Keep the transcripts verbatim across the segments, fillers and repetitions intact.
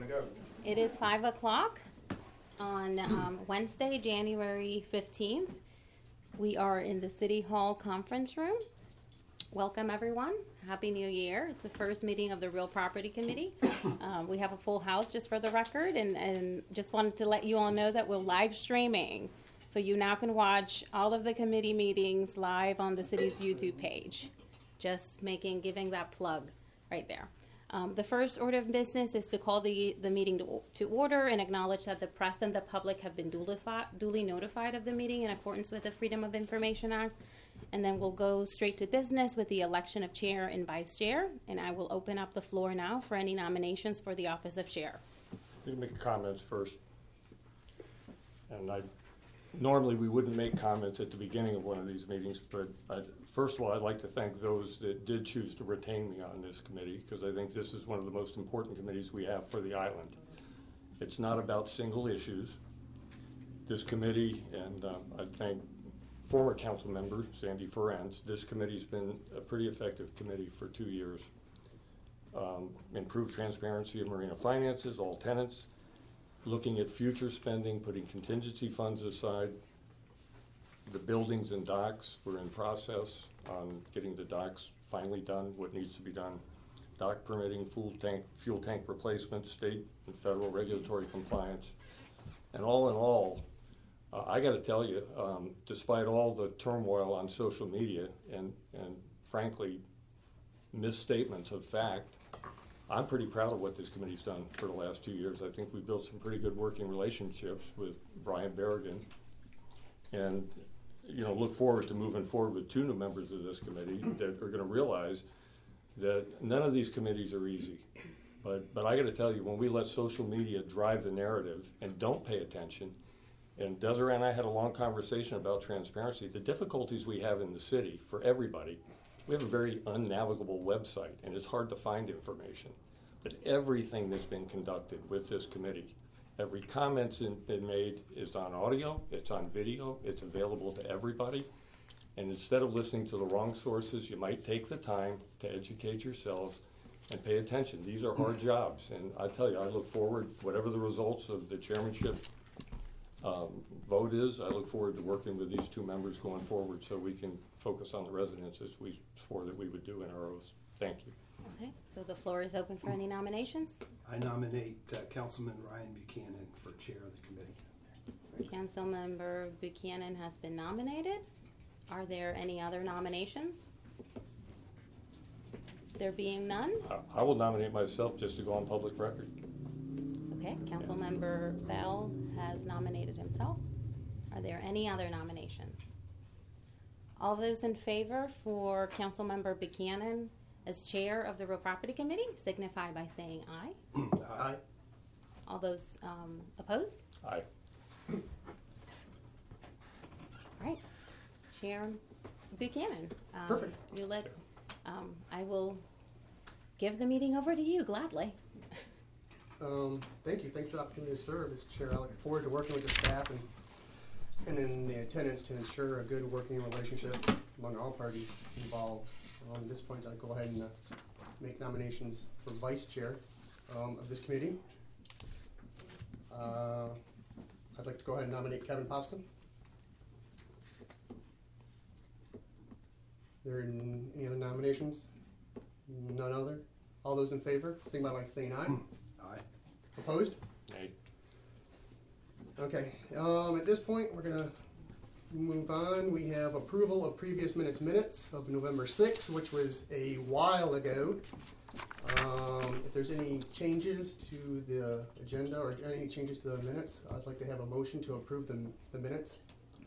to go. It is five o'clock on um, Wednesday, January fifteenth. We are in the City Hall conference room. Welcome, everyone. Happy New Year. It's the first meeting of the Real Property Committee. Um, we have a full house, just for the record, and, and just wanted to let you all know that we're live streaming. So you now can watch all of the committee meetings live on the city's YouTube page. Just making, giving that plug right there. Um, the first order of business is to call the, the meeting to, to order and acknowledge that the press and the public have been duly, duly notified of the meeting in accordance with the Freedom of Information Act. And then we'll go straight to business with the election of chair and vice chair. And I will open up the floor now for any nominations for the office of chair. You can make comments first. And I normally we wouldn't make comments at the beginning of one of these meetings, but I, first of all, I'd like to thank those that did choose to retain me on this committee, because I think this is one of the most important committees we have for the island. It's not about single issues. This committee, and um, I thank former council member Sandy Ferenz, this committee's been a pretty effective committee for two years. Um, improved transparency of marina finances, all tenants, looking at future spending, putting contingency funds aside. The buildings and docks, we're in process on getting the docks finally done, what needs to be done. Dock permitting, fuel tank, fuel tank replacement, state and federal regulatory compliance. And all in all, uh, I gotta tell you, um, despite all the turmoil on social media and, and frankly, misstatements of fact, I'm pretty proud of what this committee's done for the last two years. I think we've built some pretty good working relationships with Brian Berrigan, and you know, look forward to moving forward with two new members of this committee that are going to realize that none of these committees are easy. But but I got to tell you, when we let social media drive the narrative and don't pay attention, and Desiree and I had a long conversation about transparency, the difficulties we have in the city for everybody. We have a very unnavigable website, and it's hard to find information. But everything that's been conducted with this committee, every comment's been made is on audio, it's on video, it's available to everybody. And instead of listening to the wrong sources, you might take the time to educate yourselves and pay attention. These are hard jobs, and I tell you, I look forward, whatever the results of the chairmanship Um, vote is, I look forward to working with these two members going forward so we can focus on the residents as we swore that we would do in our oaths. Thank you. Okay, so the floor is open for any nominations. I nominate uh, Councilman Ryan Buchanan for chair of the committee. Councilmember Buchanan has been nominated. Are there any other nominations? There being none? I, I will nominate myself just to go on public record. Okay, Councilmember Bell has nominated himself. Are there any other nominations? All those in favor for Councilmember Buchanan as chair of the Real Property Committee signify by saying aye. Aye. All those um, opposed? Aye. All right, Chair Buchanan. Um, Perfect. You let. Um, I will give the meeting over to you gladly. Um, thank you. Thanks for the opportunity to serve as chair. I look forward to working with the staff and and in the attendants to ensure a good working relationship among all parties involved. Um, at this point, I'll go ahead and uh, make nominations for vice chair um, of this committee. Uh, I'd like to go ahead and nominate Kevin Popson. Are there any other nominations? None other? All those in favor, signify by saying aye. Aye. Opposed? Aye. Okay, um, at this point, we're gonna move on. We have approval of previous minutes minutes of November sixth, which was a while ago. Um, if there's any changes to the agenda or any changes to the minutes, I'd like to have a motion to approve the, the minutes.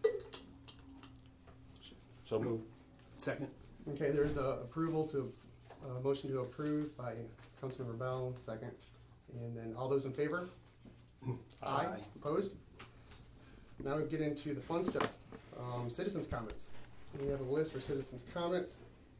So moved. Second. Okay, there's the approval to, uh, motion to approve by Councilmember Bell, second. And then all those in favor? Aye. Aye. Opposed? Now we get into the fun stuff. Um, citizens' comments. We have a list for citizens' comments.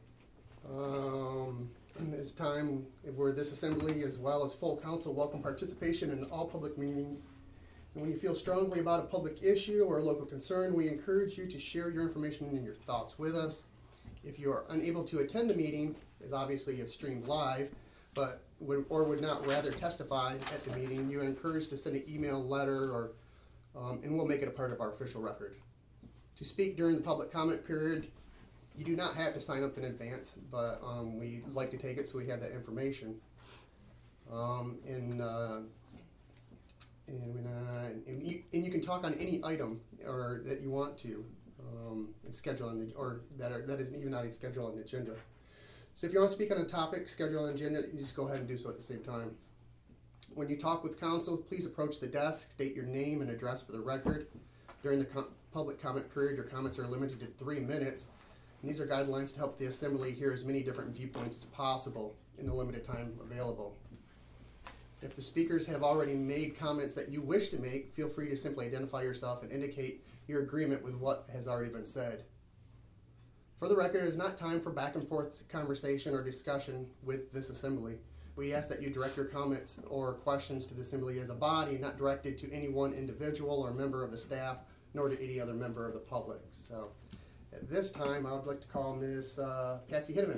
Um, and this time, where this assembly, as well as full council, welcome participation in all public meetings. And when you feel strongly about a public issue or a local concern, we encourage you to share your information and your thoughts with us. If you are unable to attend the meeting, as obviously it's streamed live, but would, or would not rather testify at the meeting, you are encouraged to send an email, letter, or um, and we'll make it a part of our official record. To speak during the public comment period, you do not have to sign up in advance, but um, we like to take it so we have that information. Um, and, uh, and, uh, and, you, and you can talk on any item or that you want to um, and schedule on the or that are, that isn't even on a schedule on the agenda. So if you want to speak on a topic, schedule an agenda, you just go ahead and do so at the same time. When you talk with council, please approach the desk, state your name and address for the record. During the com- public comment period, your comments are limited to three minutes. And these are guidelines to help the assembly hear as many different viewpoints as possible in the limited time available. If the speakers have already made comments that you wish to make, feel free to simply identify yourself and indicate your agreement with what has already been said. For the record, it is not time for back and forth conversation or discussion with this assembly. We ask that you direct your comments or questions to the assembly as a body, not directed to any one individual or member of the staff, nor to any other member of the public. So at this time, I would like to call Miz Uh, Patsy Hitteman.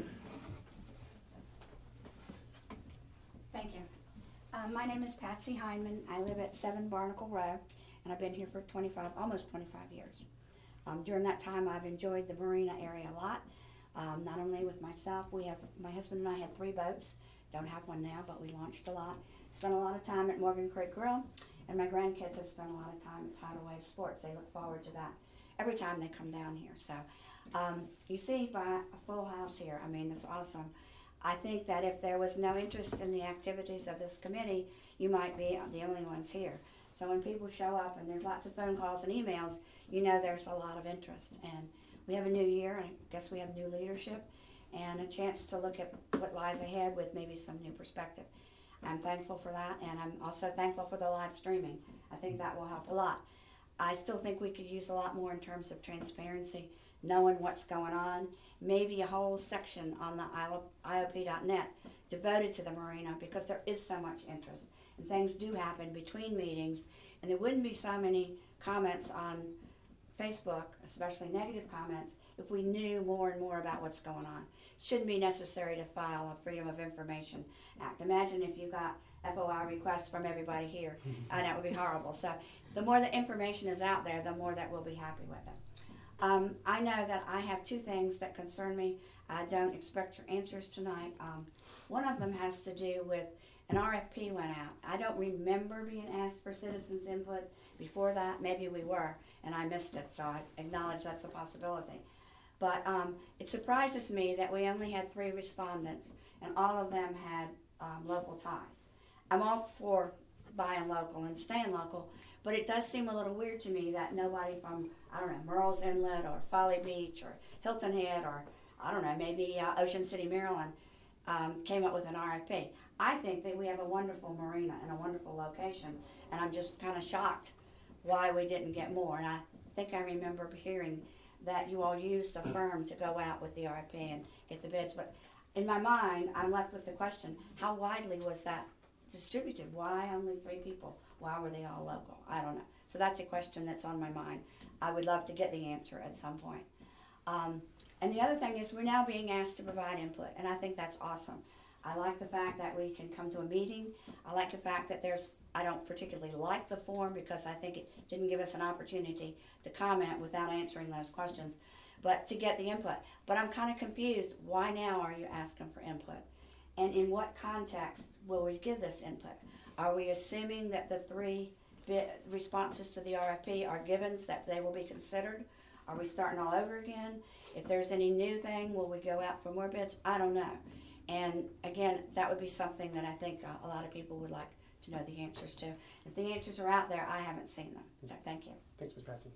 Thank you. Uh, my name is Patsy Heineman. I live at seven Barnacle Road, and I've been here for twenty-five, almost twenty-five years. Um, during that time, I've enjoyed the marina area a lot. Um, not only with myself, we have my husband and I had three boats. Don't have one now, but we launched a lot. Spent a lot of time at Morgan Creek Grill, and my grandkids have spent a lot of time at Tidal Wave Sports. They look forward to that every time they come down here. So um, you see by a full house here. I mean, it's awesome. I think that if there was no interest in the activities of this committee, you might be the only ones here. So when people show up and there's lots of phone calls and emails, you know there's a lot of interest. And we have a new year, and I guess we have new leadership and a chance to look at what lies ahead with maybe some new perspective. I'm thankful for that, and I'm also thankful for the live streaming. I think that will help a lot. I still think we could use a lot more in terms of transparency, knowing what's going on, maybe a whole section on the I O P dot net devoted to the marina, because there is so much interest. And things do happen between meetings, and there wouldn't be so many comments on Facebook, especially negative comments, if we knew more and more about what's going on. Shouldn't be necessary to file a Freedom of Information Act. Imagine if you got F O I requests from everybody here. I know it would be horrible. So the more the information is out there, the more that we'll be happy with it. Um, I know that I have two things that concern me. I don't expect your answers tonight. Um, one of them has to do with an R F P went out. I don't remember being asked for citizens' input before that. Maybe we were, and I missed it, so I acknowledge that's a possibility. But um, it surprises me that we only had three respondents, and all of them had um, local ties. I'm all for buying local and staying local, but it does seem a little weird to me that nobody from, I don't know, Murrells Inlet or Folly Beach or Hilton Head or, I don't know, maybe uh, Ocean City, Maryland, um, came up with an R F P. I think that we have a wonderful marina and a wonderful location, and I'm just kind of shocked why we didn't get more. And I think I remember hearing that you all used a firm to go out with the R F P and get the bids. But in my mind, I'm left with the question, how widely was that distributed? Why only three people? Why were they all local? I don't know. So that's a question that's on my mind. I would love to get the answer at some point. Um, and the other thing is we're now being asked to provide input, and I think that's awesome. I like the fact that we can come to a meeting. I like the fact that there's, I don't particularly like the form because I think it didn't give us an opportunity to comment without answering those questions, but to get the input. But I'm kind of confused. Why now are you asking for input? And in what context will we give this input? Are we assuming that the three bit responses to the R F P are givens, that they will be considered? Are we starting all over again? If there's any new thing, will we go out for more bids? I don't know. And again, that would be something that I think uh, a lot of people would like to know the answers to. If the answers are out there, I haven't seen them. So thank you. Thanks, Miz Patsy.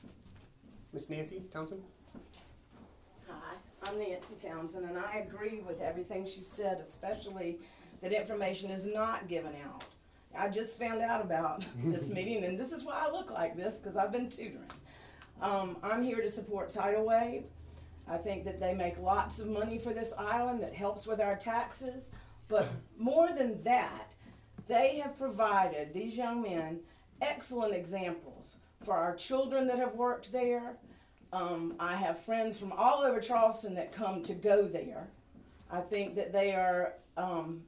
Miz Nancy Townsend? Hi, I'm Nancy Townsend, and I agree with everything she said, especially that information is not given out. I just found out about this meeting, and this is why I look like this, because I've been tutoring. Um, I'm here to support Tidal Wave. I think that they make lots of money for this island that helps with our taxes, but more than that, they have provided, these young men, excellent examples for our children that have worked there. Um, I have friends from all over Charleston that come to go there. I think that they are um,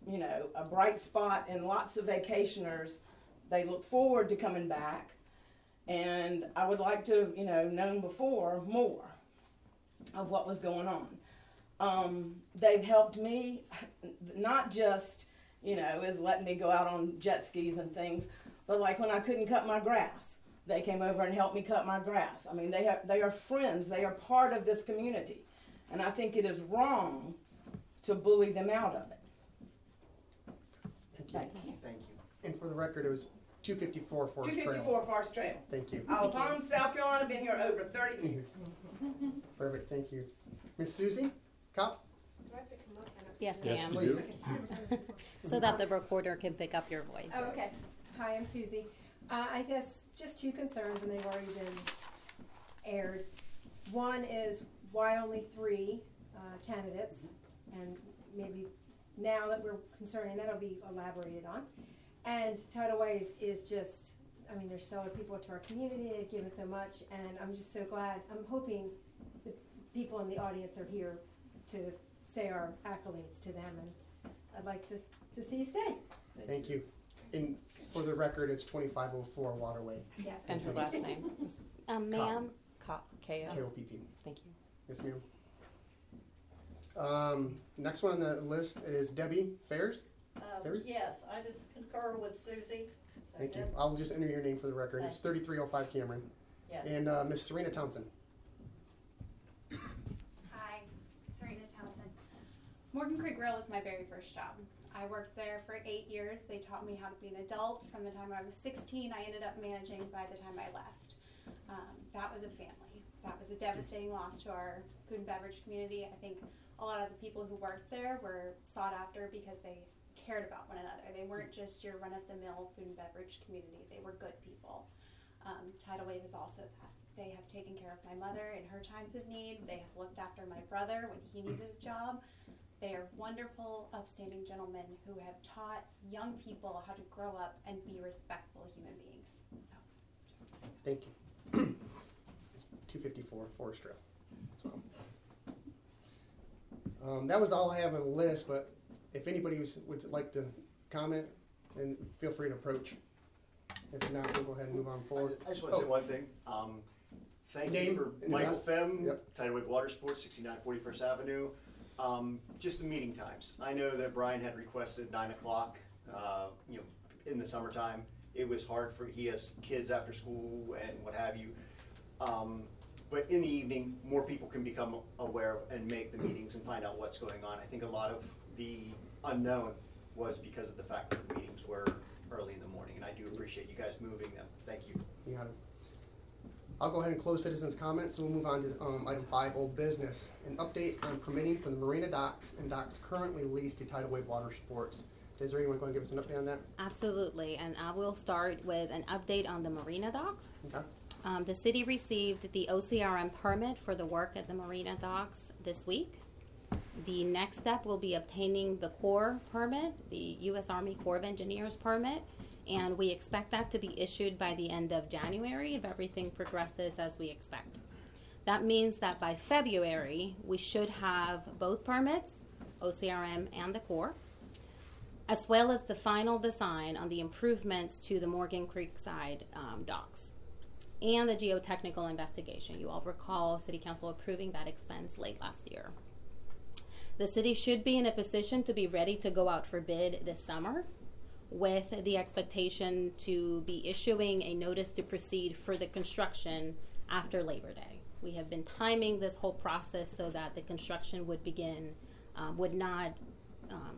you know, a bright spot, and lots of vacationers, they look forward to coming back. And I would like to have, you know, known before more of what was going on. Um, they've helped me, not just, you know, as letting me go out on jet skis and things, but like when I couldn't cut my grass, they came over and helped me cut my grass. I mean, they have, they are friends. They are part of this community. And I think it is wrong to bully them out of it. Thank you. Thank you. Thank you. And for the record, it was two fifty-four Forest Trail. two fifty-four Forest Trail. Thank you. Owl Pond, South Carolina, been here over thirty years. Perfect, thank you. Miss Susie, Cop, Yes, Yes, ma'am. you please. So that the recorder can pick up your voice. Oh, okay. Hi, I'm Susie. Uh, I guess just two concerns, and they've already been aired. One is why only three uh, candidates, and maybe now that we're concerning, that'll be elaborated on. And Tidal Wave is just, I mean, they're stellar people to our community. They've given so much, and I'm just so glad. I'm hoping the people in the audience are here to say our accolades to them, and I'd like to to see you stay. Thank you. And for the record, it's twenty-five oh four Waterway, Yes. And her last name? Um, ma'am, Cop, K O. K O P P. Thank you. Yes, ma'am. Um, next one on the list is Debbie Fairs. Um, Ferris? yes, I just concur with Susie. So Thank you. Deb- I'll just enter your name for the record. It's Thank thirty-three oh five Cameron. Yes. And uh, Miss Serena Townsend. Hi, Serena Townsend. Morgan Creek Grill was my very first job. I worked there for eight years. They taught me how to be an adult. From the time I was sixteen, I ended up managing by the time I left. Um, that was a family. That was a devastating loss to our food and beverage community. I think a lot of the people who worked there were sought after because they cared about one another. They weren't just your run-of-the-mill food and beverage community. They were good people. Um, Tidal Wave is also that. They have taken care of my mother in her times of need. They have looked after my brother when he needed a job. They are wonderful, upstanding gentlemen who have taught young people how to grow up and be respectful human beings. So, just Thank you. It's two fifty-four Forest Trail as well. Um, that was all I have on the list, but if anybody was, would like to comment, then feel free to approach. If not, we'll go ahead and move on I forward. I just want to say Oh. one thing. Um, Thank Name you for and Michael address. Fem, Yep. Tidal Wave Water Sports, sixty-nine forty-first Avenue. Um, Just the meeting times. I know that Brian had requested nine o'clock, uh, you know, in the summertime. It was hard for, he has kids after school and what have you. Um, But in the evening, more people can become aware and make the meetings and find out what's going on. I think a lot of the unknown was because of the fact that the meetings were early in the morning, and I do appreciate you guys moving them. Thank you. You got it. I'll go ahead and close citizens' comments, and we'll move on to um, item five, old business. An update on permitting for the marina docks and docks currently leased to Tidal Wave Water Sports. Is there anyone going to give us an update on that? absolutely. And I will start with an update on the marina docks. Okay. Um, the city received the O C R M permit for the work at the marina docks this week. The next step will be obtaining the Corps permit, the U S Army Corps of Engineers permit, and we expect that to be issued by the end of January if everything progresses as we expect. That means that by February, we should have both permits, O C R M and the Corps, as well as the final design on the improvements to the Morgan Creek side um, docks and the geotechnical investigation. You all recall City Council approving that expense late last year. The city should be in a position to be ready to go out for bid this summer, with the expectation to be issuing a notice to proceed for the construction after Labor Day. We have been timing this whole process so that the construction would begin, um, would not um,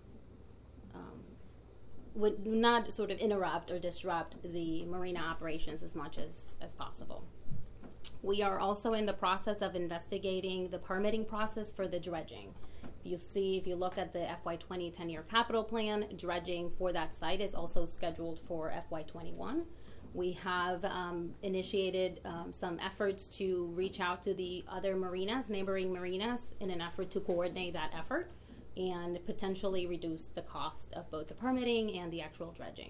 um, would not sort of interrupt or disrupt the marina operations as much as, as possible. We are also in the process of investigating the permitting process for the dredging. You see, if you look at the F Y twenty ten-year capital plan, dredging for that site is also scheduled for F Y twenty-one. We have um, initiated um, some efforts to reach out to the other marinas, neighboring marinas, in an effort to coordinate that effort and potentially reduce the cost of both the permitting and the actual dredging.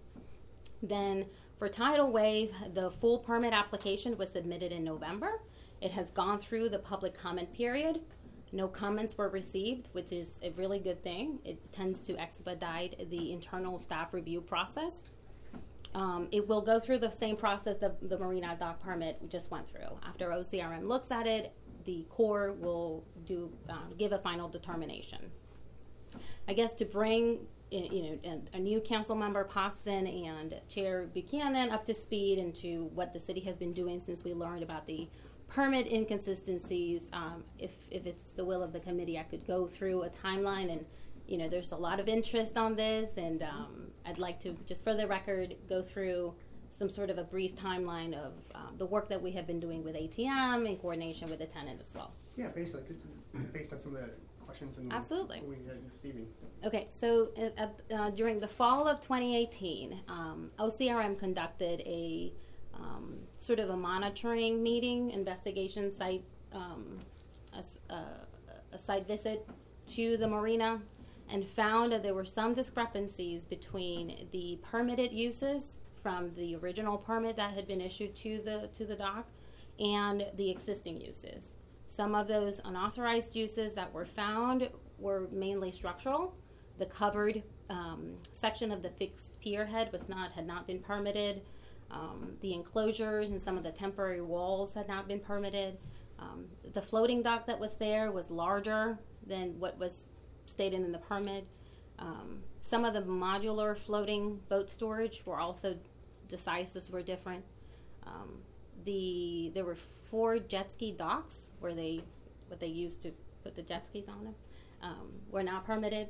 Then for Tidal Wave, the full permit application was submitted in November. It has gone through the public comment period. no comments were received, which is a really good thing. It tends to expedite the internal staff review process. Um, it will go through the same process that the Marina dock permit just went through. After O C R M looks at it, the Corps will do um, give a final determination. I guess to bring you know a, a new council member pops in and Chair Buchanan up to speed into what the city has been doing since we learned about the permit inconsistencies. Um, if if it's the will of the committee, I could go through a timeline, and you know there's a lot of interest on this, and um, I'd like to just for the record go through some sort of a brief timeline of um, the work that we have been doing with A T M in coordination with the tenant as well. Yeah, basically, based on some of the questions and Absolutely. we had this evening. Okay, so uh, uh, during the fall of twenty eighteen, um, O C R M conducted a um, sort of a monitoring meeting, investigation site, um, a, a, a site visit to the marina, and found that there were some discrepancies between the permitted uses from the original permit that had been issued to the to the dock and the existing uses. Some of those unauthorized uses that were found were mainly structural. The covered um, section of the fixed pier head was not had not been permitted. Um, the enclosures and some of the temporary walls had not been permitted. Um, the floating dock that was there was larger than what was stated in the permit. Um, some of the modular floating boat storage were also, the sizes were different. Um, the there were four jet ski docks where they what they used to put the jet skis on them um, were not permitted.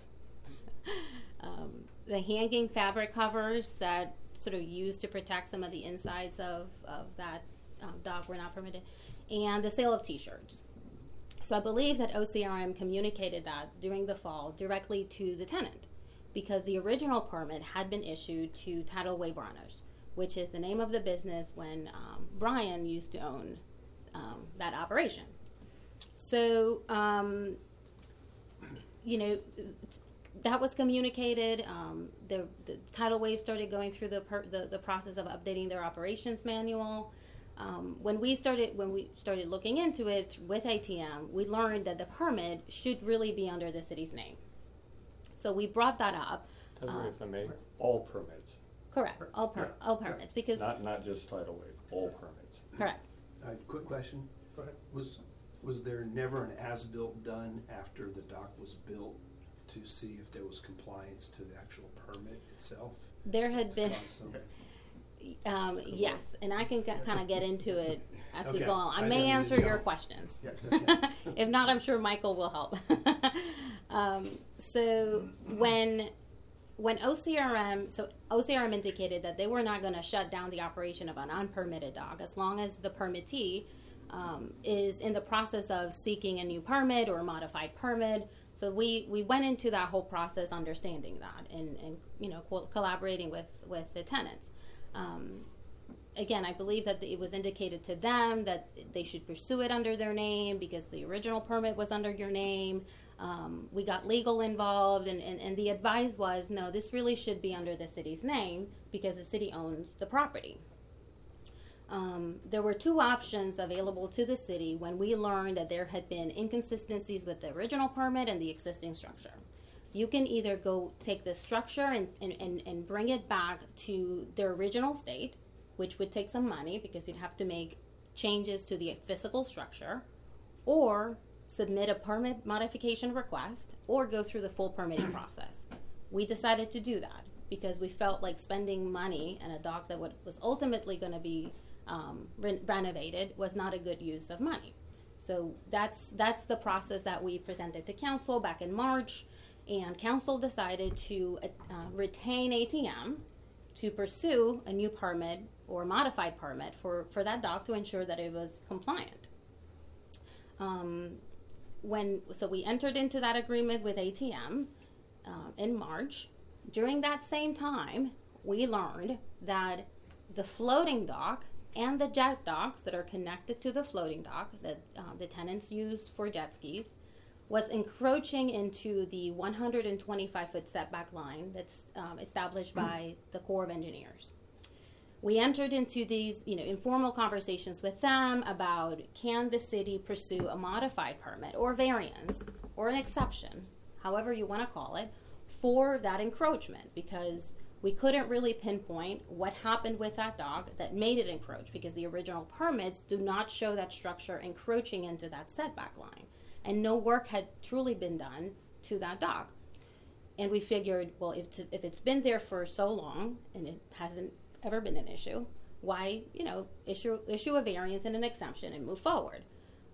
um, the hanging fabric covers that sort of used to protect some of the insides of, of that um, dock were not permitted, and the sale of T-shirts. So I believe that O C R M communicated that during the fall directly to the tenant, because the original permit had been issued to Tidalway Branners, which is the name of the business when um, Brian used to own um, that operation. So, um, you know, that was communicated. Um, the, the Tidal Wave started going through the, per, the the process of updating their operations manual. Um, when we started when we started looking into it with A T M, we learned that the permit should really be under the city's name. So we brought that up. Tell me Uh, if I may, all permits, correct, all per, Yeah. all permits, because not not just tidal wave, all permits. correct. Uh, quick question. Go ahead. Was, was there never an as-built done after the dock was built to see if there was compliance to the actual permit itself? There had been. Cause some- Um, yes, and I can kind of get into it as we Okay. go on. I I may don't need answer to your know. questions. Yeah. Okay. If not, I'm sure Michael will help. um, so when when O C R M, so O C R M indicated that they were not going to shut down the operation of an unpermitted dock as long as the permittee um, is in the process of seeking a new permit or a modified permit. So we, we went into that whole process understanding that and, and you know co- collaborating with, with the tenants. Um, again, I believe that it was indicated to them that they should pursue it under their name because the original permit was under your name. Um, we got legal involved, and, and, and the advice was, no, this really should be under the city's name because the city owns the property. Um, there were two options available to the city when we learned that there had been inconsistencies with the original permit and the existing structure. You can either go take the structure and, and, and, and bring it back to their original state, which would take some money because you'd have to make changes to the physical structure, or submit a permit modification request, or go through the full permitting process. We decided to do that because we felt like spending money on a dock that would, was ultimately going to be um, re- renovated was not a good use of money. So that's that's the process that we presented to council back in March. And council decided to uh, retain A T M to pursue a new permit or modified permit for, for that dock to ensure that it was compliant. Um, when so we entered into that agreement with A T M uh, in March. During that same time, we learned that the floating dock and the jet docks that are connected to the floating dock that uh, the tenants used for jet skis was encroaching into the one hundred twenty-five foot setback line that's um, established by the Corps of Engineers. we entered into these, you know, informal conversations with them about, can the city pursue a modified permit or variance or an exception, however you want to call it, for that encroachment, because we couldn't really pinpoint what happened with that dock that made it encroach, because the original permits do not show that structure encroaching into that setback line, and no work had truly been done to that dock. And we figured, well, if, to, if it's been there for so long and it hasn't ever been an issue, why, you know, issue issue a variance and an exemption and move forward.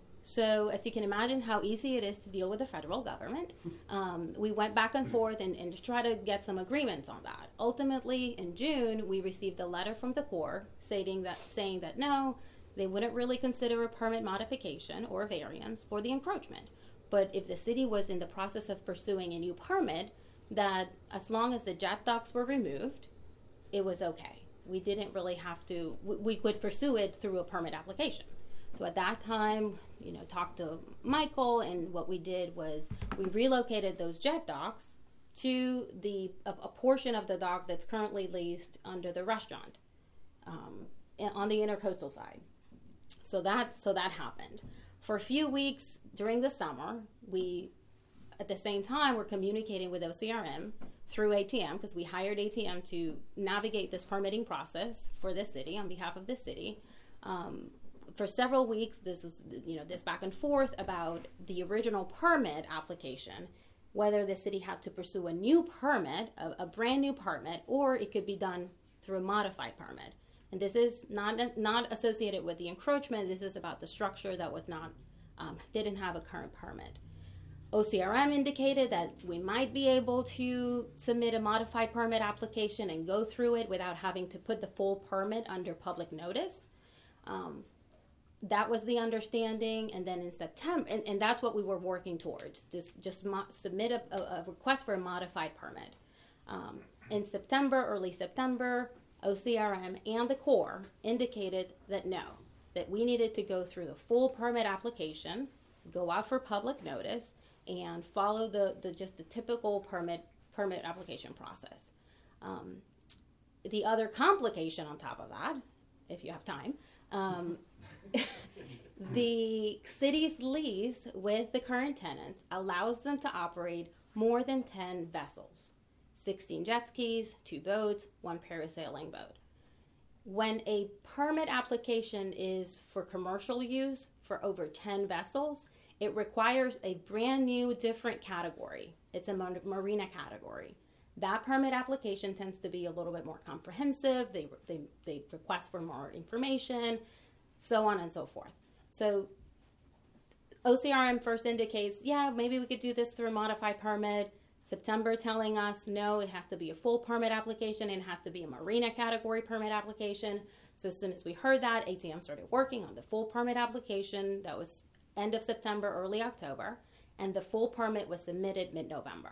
So as you can imagine how easy it is to deal with the federal government, um, we went back and forth and, and to try to get some agreements on that. Ultimately, in June, we received a letter from the Corps stating that, saying that no, they wouldn't really consider a permit modification or a variance for the encroachment. But if the city was in the process of pursuing a new permit, that as long as the jet docks were removed, it was okay. We didn't really have to, we, we could pursue it through a permit application. So at that time, you know, talked to Michael, and what we did was we relocated those jet docks to the a, a portion of the dock that's currently leased under the restaurant um, on the intercoastal side. So that so that happened. For a few weeks during the summer, we at the same time were communicating with O C R M through A T M, because we hired A T M to navigate this permitting process for the city on behalf of the city. Um, for several weeks, this was, you know, this back and forth about the original permit application, whether the city had to pursue a new permit, a, a brand new permit, or it could be done through a modified permit. And this is not not associated with the encroachment. This is about the structure that was not um, didn't have a current permit. O C R M indicated that we might be able to submit a modified permit application and go through it without having to put the full permit under public notice. Um, that was the understanding, and then in September, and, and that's what we were working towards, just just mo- submit a, a, a request for a modified permit. Um, in September, early September, O C R M and the Corps indicated that no, that we needed to go through the full permit application, go out for public notice, and follow the, the just the typical permit permit application process. Um, the other complication on top of that, if you have time, um, the city's lease with the current tenants allows them to operate more than ten vessels, sixteen jet skis, two boats, one parasailing boat. When a permit application is for commercial use for over ten vessels, it requires a brand new different category. It's a marina category. That permit application tends to be a little bit more comprehensive. They, they, they request for more information, so on and so forth. So O C R M first indicates, yeah, maybe we could do this through a modified permit. September telling us, no, it has to be a full permit application and it has to be a marina category permit application. So as soon as we heard that, A T M started working on the full permit application. That was end of September, early October, and the full permit was submitted mid-November.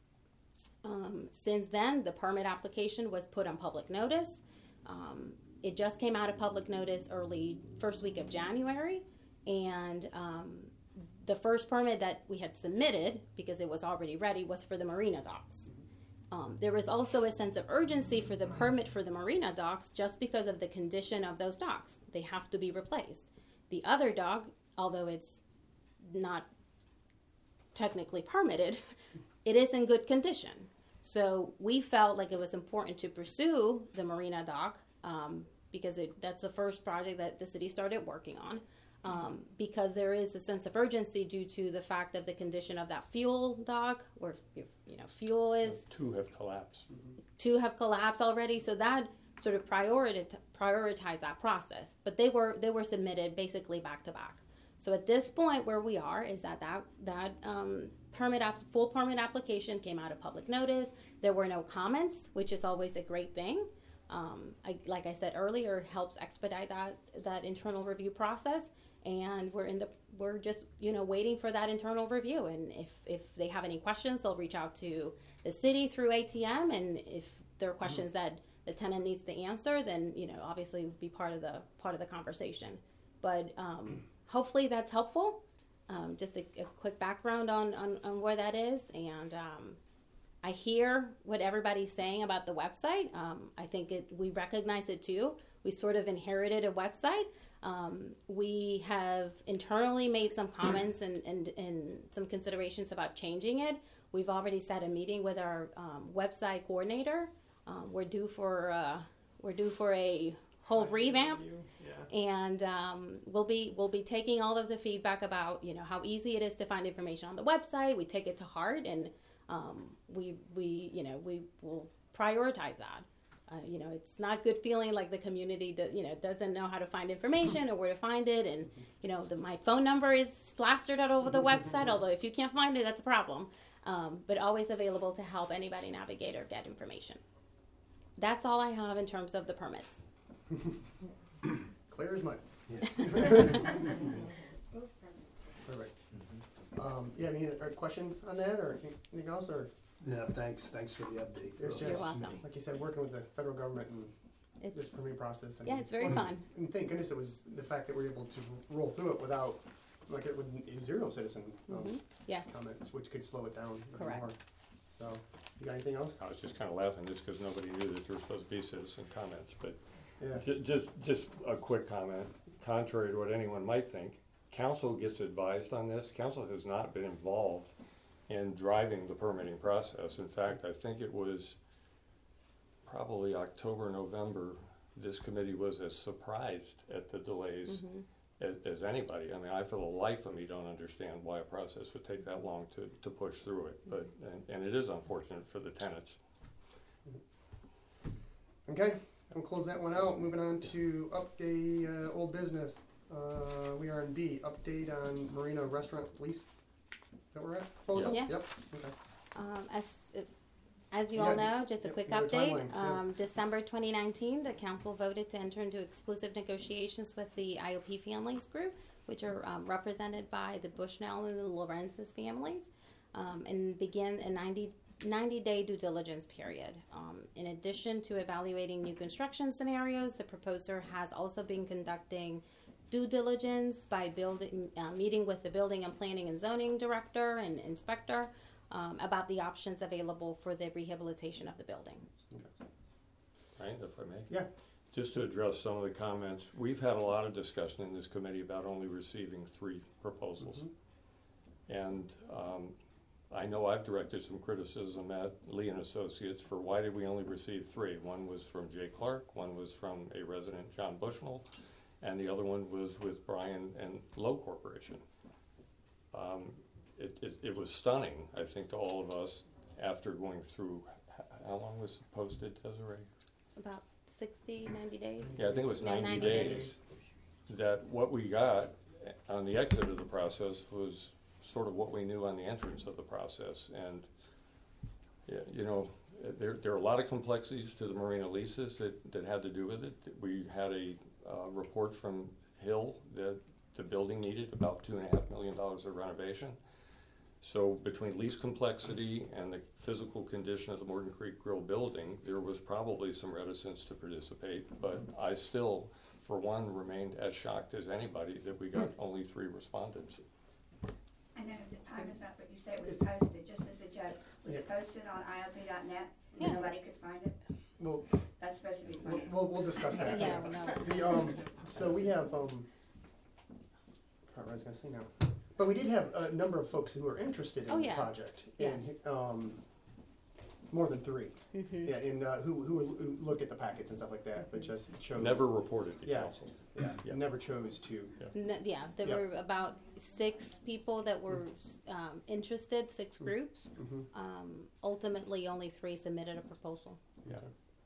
Um, since then, the permit application was put on public notice. Um, it just came out of public notice early first week of January, and um, the first permit that we had submitted, because it was already ready, was for the marina docks. Um, there was also a sense of urgency for the permit for the marina docks just because of the condition of those docks. They have to be replaced. The other dock, although it's not technically permitted, it is in good condition. So we felt like it was important to pursue the marina dock um, because it, that's the first project that the city started working on, um, because there is a sense of urgency due to the fact of the condition of that fuel dock, where you know fuel is Two have collapsed. two have collapsed already. So that sort of prioritize prioritize that process. But they were they were submitted basically back to back. So at this point, where we are is that that that um, permit app, full permit application came out of public notice. There were no comments, which is always a great thing. Um, I, like I said earlier, helps expedite that that internal review process. And we're in the we're just you know waiting for that internal review. And if if they have any questions, they'll reach out to the city through A T M. And if there are questions that the tenant needs to answer, then you know obviously be part of the part of the conversation. But um, hopefully that's helpful. Um, just a, a quick background on, on, on where that is, and um, I hear what everybody's saying about the website. Um, I think it, we recognize it too. We sort of inherited a website. Um, we have internally made some comments and, and, and some considerations about changing it. We've already set a meeting with our um, website coordinator. Um, we're due for uh, we're due for a whole revamp, Yeah. and um, we'll be we'll be taking all of the feedback about you know how easy it is to find information on the website. We take it to heart, and um, we we you know we will prioritize that. Uh, you know, it's not good feeling like the community that you know doesn't know how to find information or where to find it, and you know the, my phone number is plastered all over the website. Although if you can't find it, that's a problem. Um, but always available to help anybody navigate or get information. That's all I have in terms of the permits. Clear as mud. Yeah. Perfect. Um, yeah, any other questions on that or anything else? Or Yeah, thanks, thanks for the update. it's Really. just, welcome. like you said, working with the federal government and this It's permitting process. And, yeah, it's very fun. And thank goodness it was the fact that we were able to roll through it without, like, it with zero citizen um, Mhm. Yes. comments, which could slow it down even Correct. more. So, you got anything else? I was just kind of laughing just because nobody knew that there were supposed to be citizen comments, but Yeah. ju- just, just a quick comment. Contrary to what anyone might think, council gets advised on this. Council has not been involved in driving the permitting process. In fact, I think it was probably October, November, this committee was as surprised at the delays Mm-hmm. as, as anybody. I mean, I for the life of me don't understand why a process would take that long to, to push through it, but, and, and it is unfortunate for the tenants. Okay, we'll close that one out. Moving on to update, uh, old business. Uh, we are in B, update on Marina Restaurant lease. Is that where we're at? Proposal? Yeah. Yep, okay. Um, as as you Yeah, all know, just a yep, quick give a update. timeline, yeah. Um, December twenty nineteen, the council voted to enter into exclusive negotiations with the I O P Families Group, which are um, represented by the Bushnell and the Lorenz's families, um, and begin a ninety day due diligence period. Um, in addition to evaluating new construction scenarios, the proposer has also been conducting due diligence by building, uh, meeting with the building and planning and zoning director and inspector um, about the options available for the rehabilitation of the building. Right, if I may? Yeah. Just to address some of the comments, we've had a lot of discussion in this committee about only receiving three proposals. And um, I know I've directed some criticism at Lee and Associates for why did we only receive three? One was from Jay Clark, one was from a resident, John Bushnell, and the other one was with Brian and Lowe Corporation. Um, it, it, it was stunning, I think, to all of us after going through, h- how long was it posted, Desiree? About sixty, ninety days? Yeah, I think it was Yeah, ninety days. That what we got on the exit of the process was sort of what we knew on the entrance of the process. And, yeah, you know, there, there are a lot of complexities to the marina leases that, that had to do with it. We had a uh, report from Hill that the building needed about two and a half million dollars of renovation. So between lease complexity and the physical condition of the Morgan Creek Grill building, there was probably some reticence to participate, but I still, for one, remained as shocked as anybody that we got only three respondents. I know the time is up, but you said it was It's- posted, just as a joke. Was it Yeah. posted on I O P dot net? Yeah. Nobody could find it? We'll, That's supposed to be we'll, funny. we'll, we'll discuss that. Yeah, we know. The, um, so we have, um, I forgot what I was gonna say now. But we did have a number of folks who were interested in Oh, the yeah. project. Yes. And, um, more than three. Mm-hmm. Yeah, and, uh, who, who, who looked at the packets and stuff like that, but just chose. Never reported to Yeah. council. Yeah, Yeah. never chose to. No, yeah, there Yep. were about six people that were um, interested, six groups. Mhm. Um, ultimately, only three submitted a proposal. Yeah.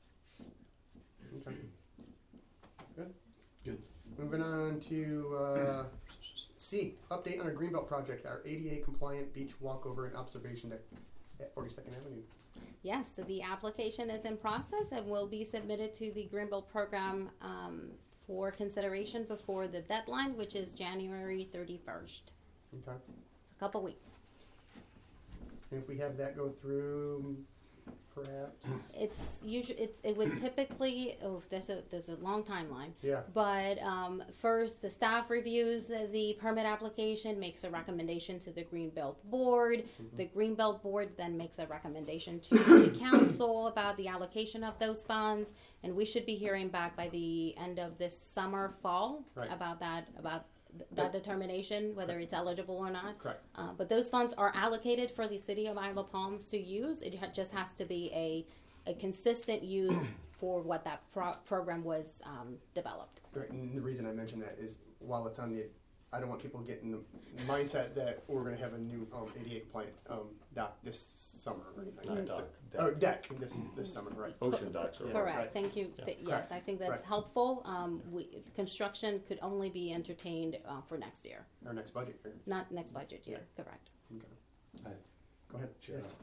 Okay. Good. Good. Moving on to uh, C, update on a Greenbelt project, our A D A compliant beach walkover and observation deck at forty-second Avenue. Yes, so the application is in process and will be submitted to the Greenbelt program um, for consideration before the deadline, which is January thirty-first. Okay. It's a couple weeks. And if we have that go through, perhaps? It's usually it's it would typically oh there's a there's a long timeline. Yeah. But um, first, the staff reviews the permit application, makes a recommendation to the Greenbelt Board. Mm-hmm. The Greenbelt Board then makes a recommendation to the council about the allocation of those funds, and we should be hearing back by the end of this summer, fall, Right. about that about th- that determination, whether it's eligible or not. Correct. Uh, but those funds are allocated for the city of Isle of Palms to use. It ha- just has to be a, a consistent use for what that pro- program was um, developed. Right, and the reason I mention that is while it's on the, I don't want people getting the mindset that we're going to have a new um, A D A compliant um, dock this summer or anything. Not Right? dock, So- oh, deck this this summer, right? Ocean docks. Are Correct. right. Thank you. Yeah. Th- yes, Correct. I think that's Right. helpful. Um, we, construction could only be entertained uh, for next year, Our next budget year. not next budget year. Correct. Okay. Go ahead. Chair, Yes.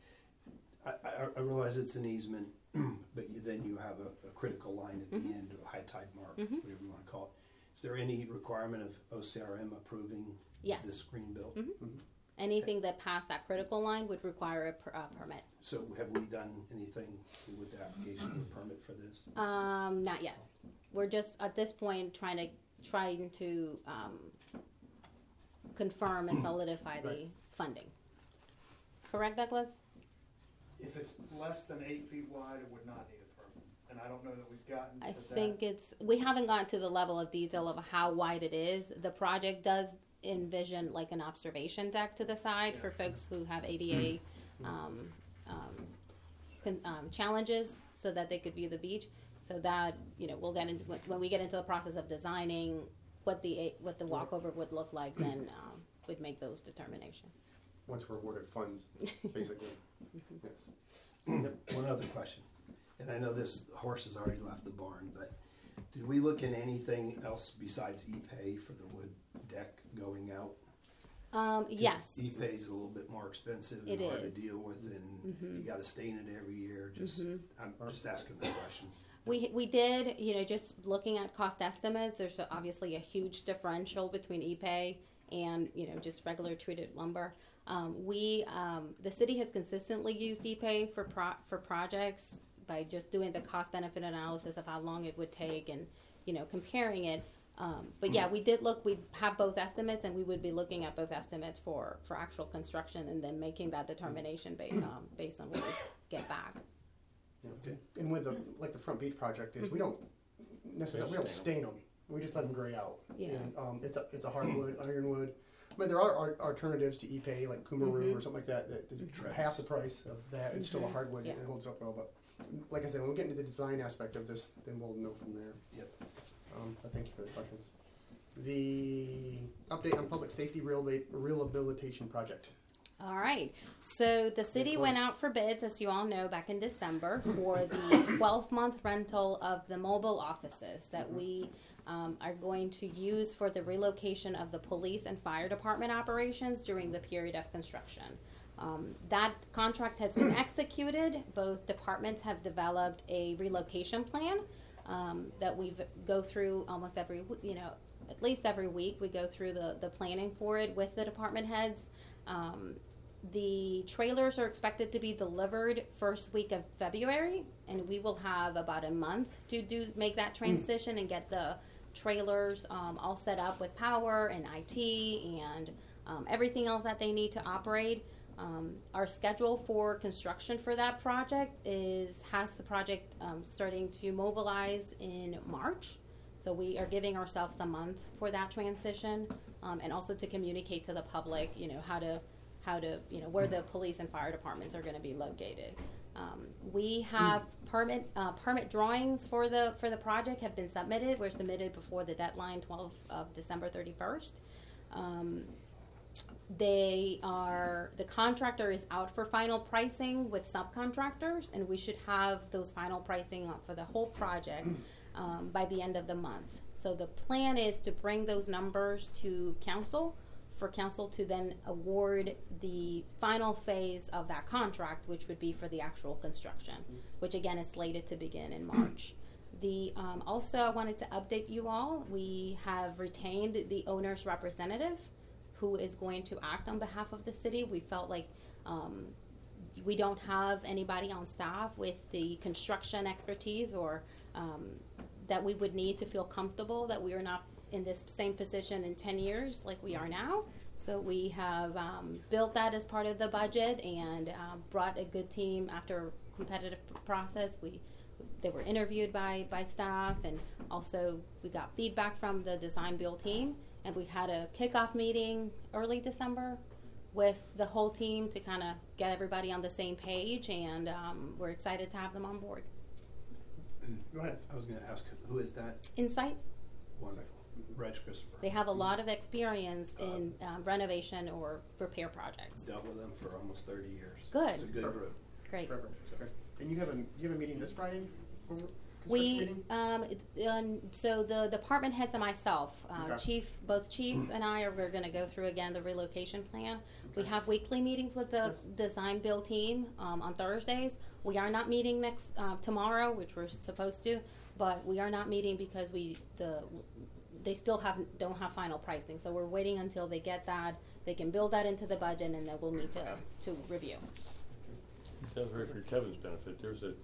I, I, I realize it's an easement, but you, then you have a, a critical line at the Mhm. end, a high tide mark, Mhm. whatever you want to call it. Is there any requirement of O C R M approving Yes. this green belt? Mhm. Mhm. Anything that passed that critical line would require a per, uh, permit. So have we done anything with the application or permit for this? Um, not yet. We're just at this point trying to trying to um, confirm and solidify the Right. funding. Correct, Douglas? If it's less than eight feet wide, it would not need a permit. And I don't know that we've gotten to I that. think it's we haven't gotten to the level of detail of how wide it is. The project does envision like an observation deck to the side for folks who have A D A um, um, con, um, challenges, so that they could view the beach. So that you know we'll get into when we get into the process of designing what the what the walkover would look like. Then um, we'd make those determinations. Once we're awarded funds, basically. Yes. One other question, and I know this horse has already left the barn, but did we look into anything else besides E-Pay for the wood deck going out? Um, 'Cause yes. E-Pay is a little bit more expensive and It hard is. to deal with, and Mhm. you got to stain it every year. Just, Mhm. I'm just asking the question. We we did, you know, just looking at cost estimates. There's a, obviously a huge differential between E-Pay and you know just regular treated lumber. Um, we um, the city has consistently used E-Pay for pro, for projects by just doing the cost benefit analysis of how long it would take and you know comparing it. Um, but yeah, we did look. We have both estimates, and we would be looking at both estimates for, for actual construction, and then making that determination based um, based on what we get back. Yeah. Okay. And with the like the front beach project is we Mhm. don't necessarily we don't stain them. We just let them gray out. Yeah. And um, it's a it's a hardwood, ironwood. But there are, are alternatives to E-Pay like Kumaru Mhm. or something like that that is Treads. half the price of that. It's still a Mhm. hardwood Yeah. and it holds up well. But like I said, when we get into the design aspect of this, then we'll know from there. Yep. Um, but thank you for the questions. The update on public safety rehabil- rehabilitation project. All right. So the city Good went place. out for bids, as you all know, back in December for the twelve-month rental of the mobile offices that we um, are going to use for the relocation of the police and fire department operations during the period of construction. Um, that contract has been executed. Both departments have developed a relocation plan um, that we go through almost every, w- you know, at least every week. We go through the, the planning for it with the department heads. Um, the trailers are expected to be delivered first week of February, and we will have about a month to do make that transition and get the trailers um, all set up with power and I T and um, everything else that they need to operate. Um, our schedule for construction for that project is has the project um, starting to mobilize in March. So we are giving ourselves a month for that transition, um, and also to communicate to the public, you know, how to, how to, you know, where the police and fire departments are going to be located. Um, we have permit uh, permit drawings for the for the project have been submitted. We're submitted before the deadline, twelfth of December thirty-first. Um, they are the contractor is out for final pricing with subcontractors, and we should have those final pricing up for the whole project um, by the end of the month. So the plan is to bring those numbers to council for council to then award the final phase of that contract, which would be for the actual construction, which again is slated to begin in March. The um, also I wanted to update you all. We have retained the owner's representative, who is going to act on behalf of the city. We felt like um, we don't have anybody on staff with the construction expertise or um, that we would need to feel comfortable that we are not in this same position in ten years like we are now. So we have um, built that as part of the budget and uh, brought a good team after a competitive process. We They were interviewed by, by staff, and also we got feedback from the design build team, and we had a kickoff meeting early December with the whole team to kind of get everybody on the same page, and um, we're excited to have them on board. Go ahead. I was going to ask, who is that? Insight. Wonderful. Reg Christopher. They have a lot of experience in um, renovation or repair projects. Dealt with them for almost thirty years. Good. It's a good Perfect. group. Great. Perfect. Okay. And you have a you have a meeting this Friday? Over, construction We meeting? um, it- um, so the department heads and myself, uh, Okay. chief, both chiefs and I are we're going to go through again the relocation plan. We have weekly meetings with the Yes. design build team um, on Thursdays. We are not meeting next uh, tomorrow, which we're supposed to, but we are not meeting because we the they still have don't have final pricing. So we're waiting until they get that. They can build that into the budget, and then we'll meet to to review. Desiree, for Kevin's benefit, there's a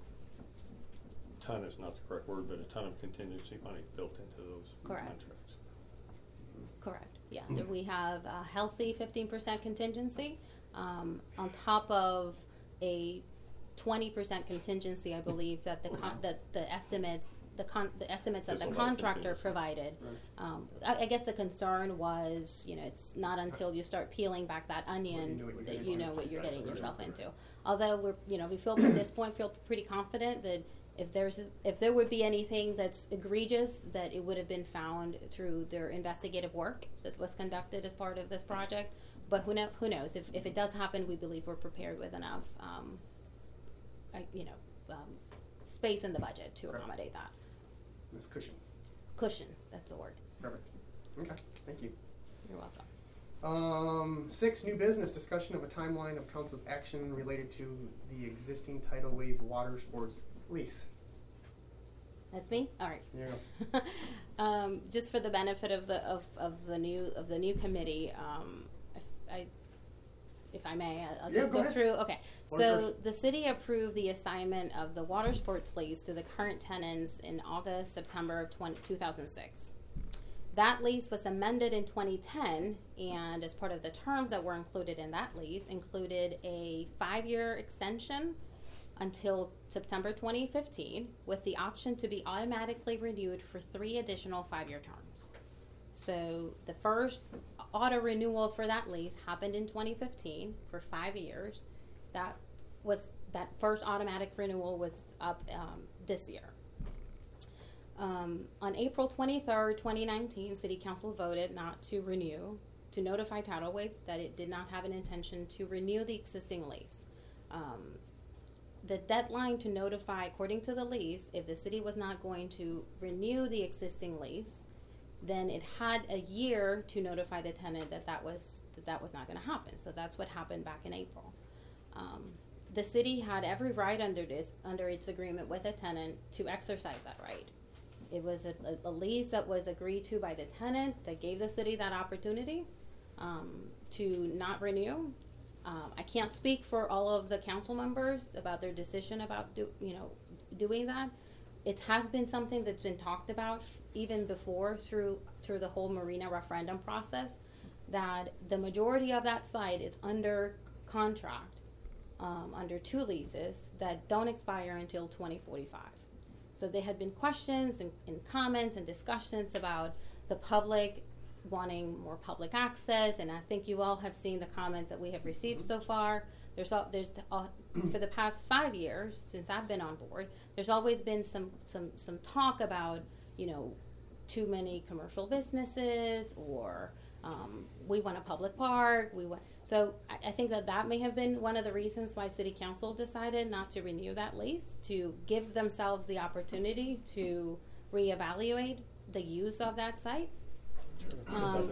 ton is not the correct word, but a ton of contingency money built into those Correct. contracts. Correct. Yeah, that we have a healthy fifteen percent contingency um, on top of a twenty percent contingency. I believe that the con- that the estimates the con- the estimates that There's the a lot of contractor contingency. provided. Um, I, I guess the concern was, you know, it's not until you start peeling back that onion know what you're that getting you into. know what you're getting Absolutely. yourself into. Although we're, you know, we feel at this point feel pretty confident that if there's if there would be anything that's egregious, that it would have been found through their investigative work that was conducted as part of this project. But who know who knows if if it does happen, we believe we're prepared with enough, um, I, you know, um, space in the budget to Right. accommodate that That's cushion. cushion. That's the word. Perfect. Okay. Thank you. You're welcome. Um, six, new business, discussion of a timeline of council's action related to the existing tidal wave water sports lease. That's me. All right. Yeah. um, just for the benefit of the of, of the new of the new committee, um, if I, if I may, I'll Yeah, just go go, ahead. through. Okay, Floor is so yours. the city approved the assignment of the water sports lease to the current tenants in August, September of two thousand six. That lease was amended in twenty ten, and as part of the terms that were included in that lease, included a five-year extension until September twenty fifteen, with the option to be automatically renewed for three additional five-year terms. So the first auto renewal for that lease happened in twenty fifteen for five years. That was that first automatic renewal was up um, this year. Um, on April twenty-third, twenty nineteen, City Council voted not to renew, to notify Tidal Wave that it did not have an intention to renew the existing lease. Um, the deadline to notify, according to the lease, if the city was not going to renew the existing lease, then it had a year to notify the tenant that that was that, that was not going to happen. So that's what happened back in April. Um, the city had every right under this, under its agreement with the tenant, to exercise that right. It was a, a, a lease that was agreed to by the tenant that gave the city that opportunity um, to not renew. Um, I can't speak for all of the council members about their decision about do, you know doing that. It has been something that's been talked about even before through through the whole marina referendum process. That the majority of that site is under contract um, under two leases that don't expire until twenty forty-five. So there had been questions and, and comments and discussions about the public wanting more public access, and I think you all have seen the comments that we have received so far. There's all, there's uh, for the past five years since I've been on board, there's always been some some some talk about, you know, too many commercial businesses, or um, we want a public park. We want so I, I think that that may have been one of the reasons why City Council decided not to renew that lease, to give themselves the opportunity to reevaluate the use of that site. Um,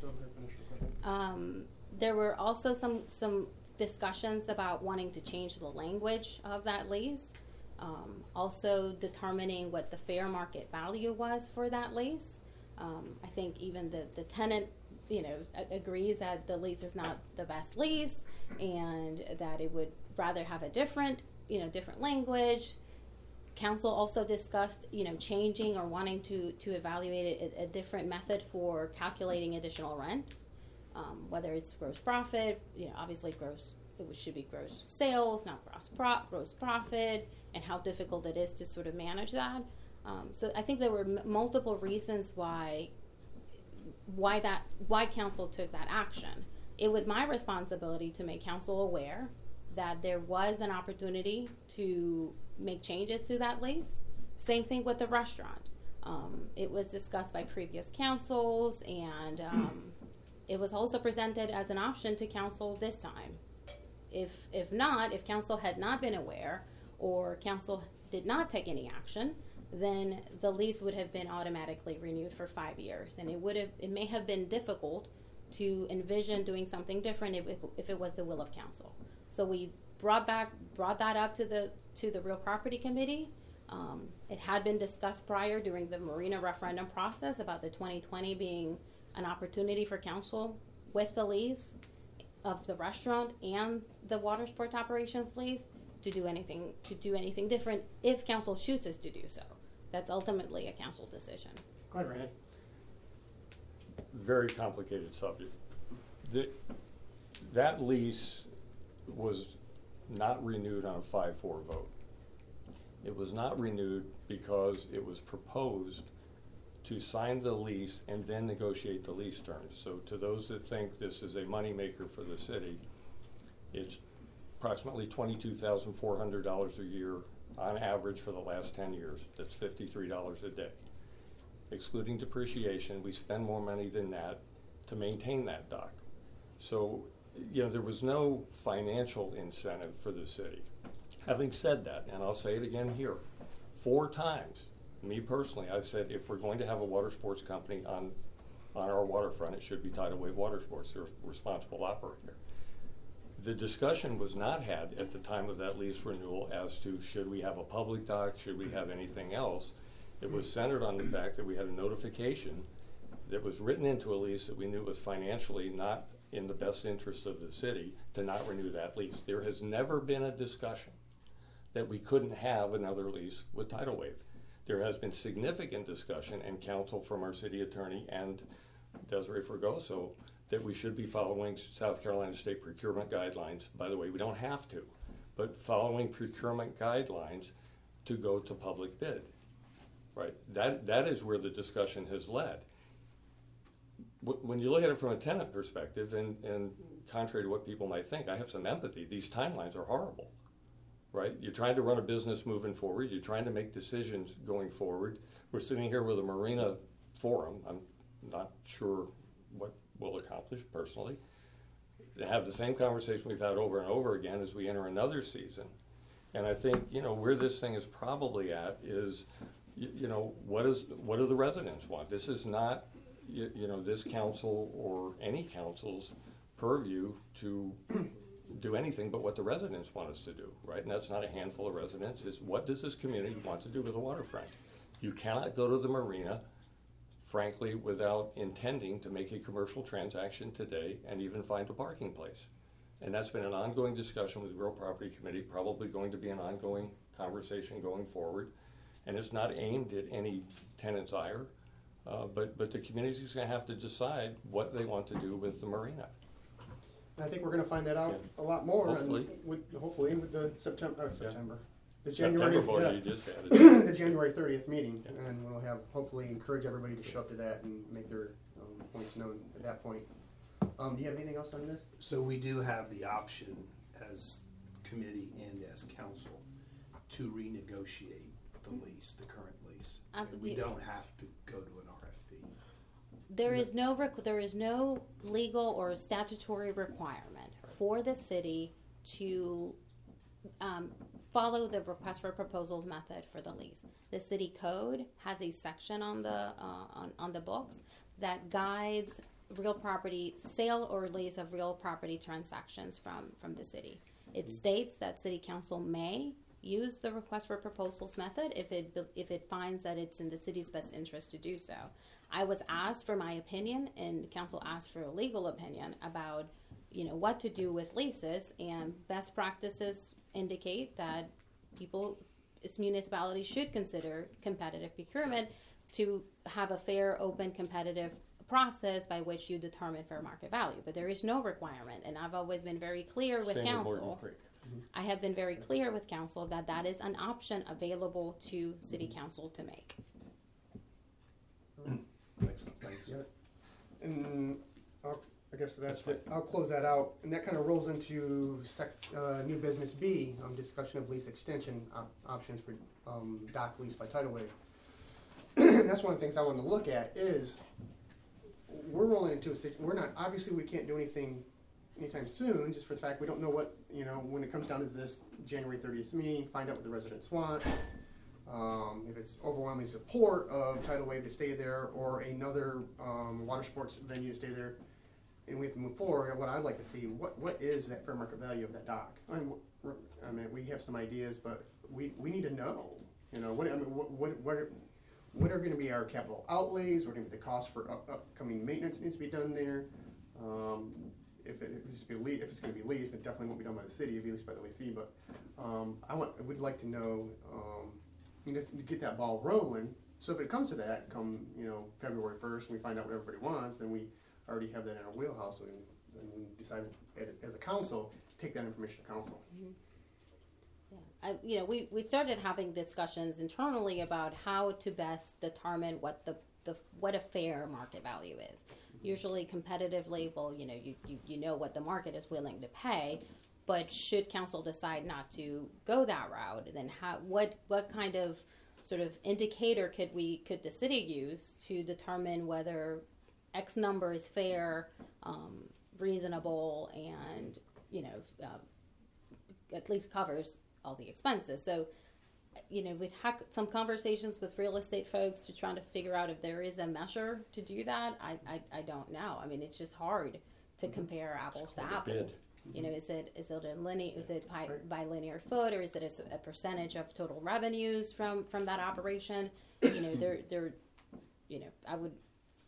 um, there were also some some discussions about wanting to change the language of that lease, um, also determining what the fair market value was for that lease. Um, I think even the, the tenant, you know, a- agrees that the lease is not the best lease, and that it would rather have a different, you know, different language. Council also discussed, you know, changing or wanting to, to evaluate a, a different method for calculating additional rent, um, whether it's gross profit, you know, obviously gross, it should be gross sales, not gross pro, gross profit, and how difficult it is to sort of manage that. Um, so I think there were m- multiple reasons why, why that, why council took that action. It was my responsibility to make council aware that there was an opportunity to make changes to that lease. Same thing with the restaurant. Um, it was discussed by previous councils, and um, it was also presented as an option to council this time. If if not, if council had not been aware, or council did not take any action, then the lease would have been automatically renewed for five years, and it would have it may have been difficult to envision doing something different if if, if it was the will of council. So we brought back brought that up to the to the Real Property Committee. Um, it had been discussed prior during the Marina referendum process about the twenty twenty being an opportunity for council with the lease of the restaurant and the water sports operations lease to do anything to do anything different if council chooses to do so. That's ultimately a council decision. Go ahead, Randy. Very complicated subject. The, that lease was not renewed on a five four vote. It was not renewed because it was proposed to sign the lease and then negotiate the lease terms. So to those that think this is a moneymaker for the city, it's approximately twenty-two thousand four hundred dollars a year on average for the last ten years. That's fifty-three dollars a day. Excluding depreciation, we spend more money than that to maintain that dock. So, you know, there was no financial incentive for the city. Having said that, and I'll say it again here, four times, me personally, I've said if we're going to have a water sports company on on our waterfront, it should be Tidal Wave Water Sports. They're a responsible operator. The discussion was not had at the time of that lease renewal as to should we have a public dock, should we have anything else. It was centered on the fact that we had a notification that was written into a lease that we knew was financially not in the best interest of the city to not renew that lease. There has never been a discussion that we couldn't have another lease with Tidal Wave. There has been significant discussion and counsel from our city attorney and Desiree Fregoso that we should be following South Carolina state procurement guidelines. By the way, we don't have to, but following procurement guidelines to go to public bid. Right, that that is where the discussion has led. When you look at it from a tenant perspective, and, and contrary to what people might think, I have some empathy. These timelines are horrible, right? You're trying to run a business moving forward. You're trying to make decisions going forward. We're sitting here with a Marina forum. I'm not sure what we'll accomplish personally. They have the same conversation we've had over and over again as we enter another season. And I think, you know, where this thing is probably at is, you, you know, what is what do the residents want? This is not, you, you know, this council or any council's purview to do anything but what the residents want us to do, right? And that's not a handful of residents. It's what does this community want to do with the waterfront? You cannot go to the marina, frankly, without intending to make a commercial transaction today and even find a parking place. And that's been an ongoing discussion with the Real Property Committee, probably going to be an ongoing conversation going forward. And it's not aimed at any tenant's ire, uh, but, but the community is going to have to decide what they want to do with the marina. And I think we're going to find that out Yeah. a lot more. Hopefully. And with, hopefully with the September, uh, September. The September January, vote yeah. you just had it. the January thirtieth meeting, Yeah. and we'll have hopefully encourage everybody to show up to that and make their um, points known at that point. Um, do you have anything else on this? So we do have the option as committee and as council to renegotiate the lease, the current lease. Um, And we the- don't have to go to an R F P. There is no requ- there is no legal or statutory requirement for the city to um, follow the request for proposals method for the lease. The city code has a section on the uh, on, on the books that guides real property sale or lease of real property transactions from from the city. It states that city council may use the request for proposals method if it if it finds that it's in the city's best interest to do so. I was asked for my opinion, and council asked for a legal opinion about you know, what to do with leases, and best practices indicate that people, municipalities should consider competitive procurement to have a fair, open, competitive process by which you determine fair market value. But there is no requirement, and I've always been very clear with Same with council. Morgan Creek. I have been very clear with council that that is an option available to city council to make. Excellent, thanks. Yeah. And I'll, I guess that's, it. I'll close that out. And that kind of rolls into sec, uh, new business B, um, discussion of lease extension op- options for um, dock lease by Tidal Wave. That's one of the things I want to look at is we're rolling into a situation, we're not, obviously we can't do anything anytime soon, just for the fact we don't know what, you know, when it comes down to this January thirtieth meeting, find out what the residents want. Um, if it's overwhelming support of Tidal Wave to stay there or another um, water sports venue to stay there, and we have to move forward, what I'd like to see, what what is that fair market value of that dock? I mean, we're, I mean we have some ideas, but we, we need to know, you know, what I mean, what what what are, what are going to be our capital outlays? What are going to be the cost for up, upcoming maintenance that needs to be done there? Um, if it is to be le- if it's going to be leased, it definitely won't be done by the city. It'll be leased by the lessee. But um, I want I would like to know. Um, just to get that ball rolling. So if it comes to that, come you know February first, and we find out what everybody wants, then we already have that in our wheelhouse, and, and we decide as, as a council take that information to council. Mm-hmm. Yeah, I, you know, we, we started having discussions internally about how to best determine what the, the what a fair market value is. Mm-hmm. Usually, competitively, well, you know, you, you you know what the market is willing to pay. But should council decide not to go that route, then how, what what kind of sort of indicator could we could the city use to determine whether X number is fair, um, reasonable, and you know uh, at least covers all the expenses? So, you know, we'd had some conversations with real estate folks to try to figure out if there is a measure to do that. I I, I don't know. I mean, it's just hard to compare apples to apples. You know, is it is it a linear is it by, by linear foot, or is it a, a percentage of total revenues from, from that operation? You know, there there, you know, I would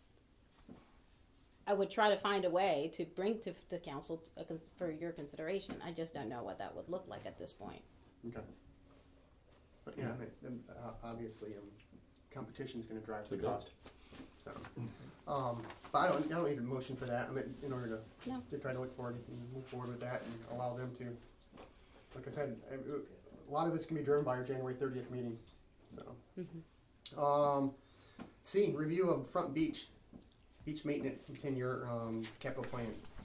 I would try to find a way to bring to to council to, uh, for your consideration. I just don't know what that would look like at this point. Okay. But yeah, I mean, uh, obviously, um, competition is going to drive the Okay. cost. So, um, but I don't, I don't need a motion for that. I mean, in order to, No. to try to look forward and move forward with that and allow them to, like I said, a lot of this can be driven by our January thirtieth meeting. So, Mm-hmm. um, C, review of front beach, beach maintenance and ten-year um, capital plan.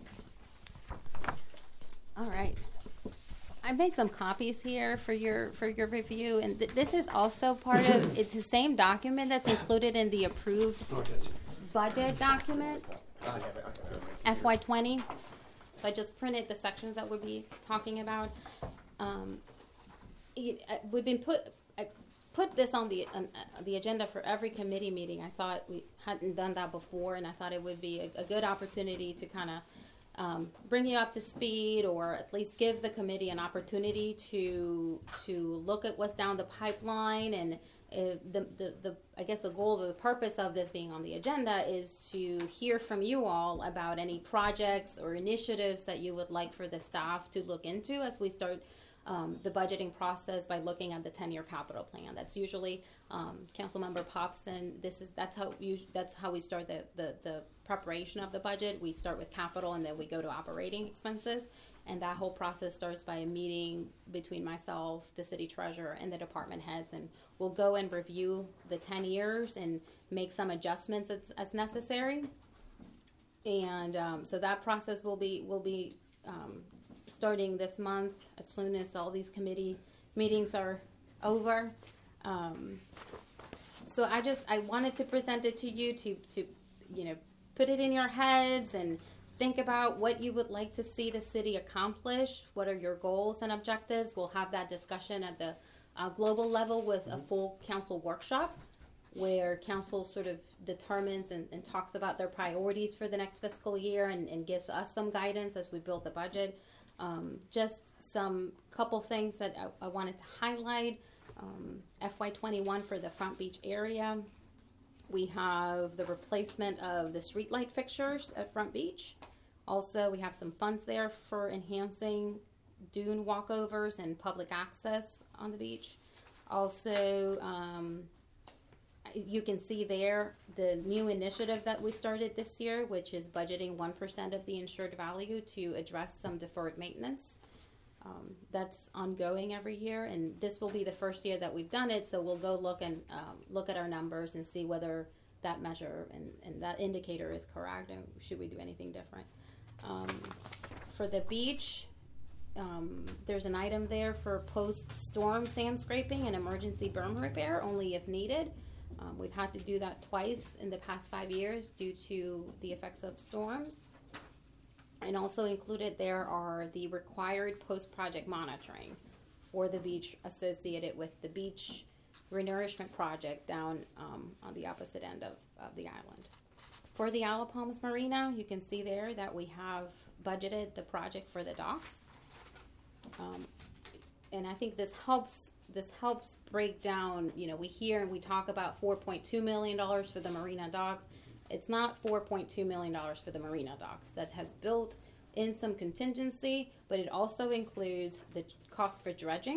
All right. I made some copies here for your for your review, and th- this is also part of. It's the same document that's included in the approved budget document, I have it. I have it. F Y twenty. So I just printed the sections that we'll be talking about. Um, it, uh, we've been put. I put this on the on, uh, the agenda for every committee meeting. I thought we hadn't done that before, and I thought it would be a, a good opportunity to kind of. Um, bring you up to speed, or at least give the committee an opportunity to to look at what's down the pipeline. And uh, the, the the I guess the goal or the purpose of this being on the agenda is to hear from you all about any projects or initiatives that you would like for the staff to look into as we start um, the budgeting process by looking at the ten-year capital plan. That's usually um, Councilmember Popson. This is that's how you that's how we start the the the preparation of the budget. We start with capital and then we go to operating expenses, and that whole process starts by a meeting between myself, the city treasurer, and the department heads, and we'll go and review the ten years and make some adjustments as, as necessary. And um, so that process will be will be um, starting this month as soon as all these committee meetings are over. Um, so I just I wanted to present it to you to to you know put it in your heads and think about what you would like to see the city accomplish. What are your goals and objectives? We'll have that discussion at the uh, global level with a full council workshop where council sort of determines and, and talks about their priorities for the next fiscal year and, and gives us some guidance as we build the budget. Um, just some couple things that I, I wanted to highlight. Um, F Y twenty-one for the Front Beach area. We have the replacement of the streetlight fixtures at Front Beach. Also, we have some funds there for enhancing dune walkovers and public access on the beach. Also, um, you can see there the new initiative that we started this year, which is budgeting one percent of the insured value to address some deferred maintenance. Um, that's ongoing every year, and this will be the first year that we've done it, so we'll go look and um, look at our numbers and see whether that measure and, and that indicator is correct, and should we do anything different. Um, for the beach, um, there's an item there for post-storm sand scraping and emergency berm repair, only if needed. Um, we've had to do that twice in the past five years due to the effects of storms. And also included there are the required post-project monitoring for the beach associated with the beach renourishment project down um, on the opposite end of, of the island. For the Isle of Palms Marina, you can see there that we have budgeted the project for the docks. Um, and I think this helps this helps break down, you know, we hear and we talk about four point two million dollars for the marina docks. It's not four point two million dollars for the marina docks. That has built in some contingency, but it also includes the cost for dredging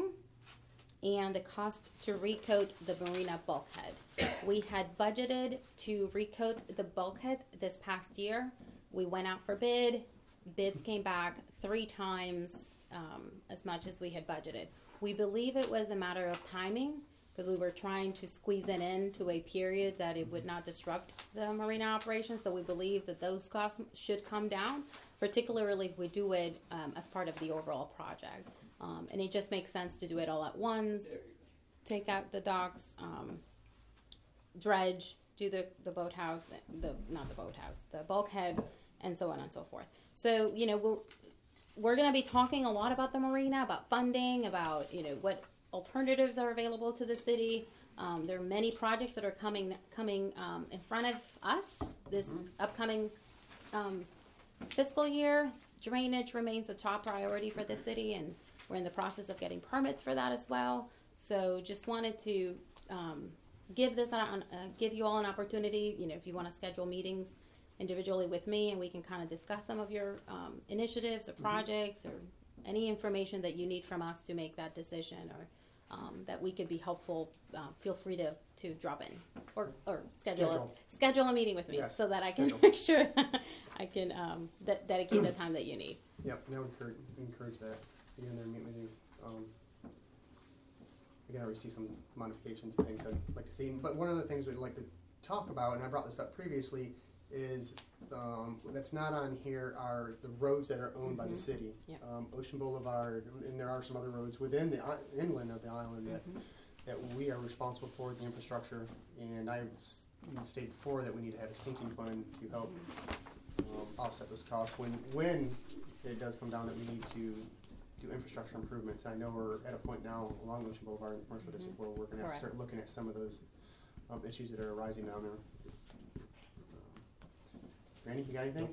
and the cost to recoat the marina bulkhead. We had budgeted to recoat the bulkhead this past year. We went out for bid. Bids came back three times um, as much as we had budgeted. We believe it was a matter of timing because we were trying to squeeze it into a period that it would not disrupt the marina operations. So we believe that those costs should come down, particularly if we do it um, as part of the overall project. Um, and it just makes sense to do it all at once, take out the docks, um, dredge, do the, the boathouse, the not the boathouse, the bulkhead, and so on and so forth. So, you know, we're, we're going to be talking a lot about the marina, about funding, about, you know, what alternatives are available to the city. Um, there are many projects that are coming coming um, in front of us this upcoming um, fiscal year. Drainage remains a top priority for the city, and we're in the process of getting permits for that as well. So just wanted to um, give this uh, give you all an opportunity. You know, if you want to schedule meetings individually with me, and we can kind of discuss some of your um, initiatives or projects or any information that you need from us to make that decision, or um, that we could be helpful. Uh, feel free to, to drop in or, or schedule Schedule. A, schedule a meeting with me Yes, so that I schedule. can make sure I can um, de- dedicate the time that you need. Yep, and I would encourage, encourage that. Get in there and meet with you. Um, we can already see some modifications and things I'd like to see. But one of the things we'd like to talk about, and I brought this up previously, is um, that's not on here are the roads that are owned mm-hmm. by the city. Yep. Um, Ocean Boulevard, and there are some other roads within the I- inland of the island that Mm-hmm. that we are responsible for the infrastructure. And I've stated before that we need to have a sinking fund to help um, offset those costs when when it does come down that we need to do infrastructure improvements. I know we're at a point now along Ocean Boulevard in the commercial Mm-hmm. district where we're going to have to start looking at some of those um, issues that are arising down there. Randy, you got anything?